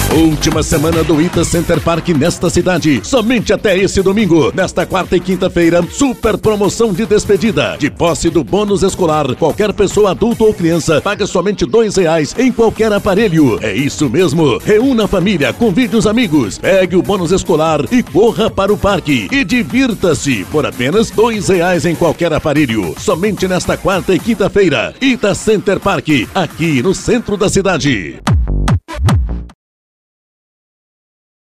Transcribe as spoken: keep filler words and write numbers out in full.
Última semana do Ita Center Park nesta cidade. Somente até esse domingo. Nesta quarta e quinta-feira, super promoção de despedida. De posse do bônus escolar, qualquer pessoa, adulto ou criança, paga somente dois reais em qualquer aparelho. É isso mesmo. Reúna a família, convide os amigos, pegue o bônus escolar e corra para o parque. E divirta-se por apenas dois reais em qualquer aparelho. Somente nesta quarta e quinta-feira. Ita Center Park, aqui no centro da cidade.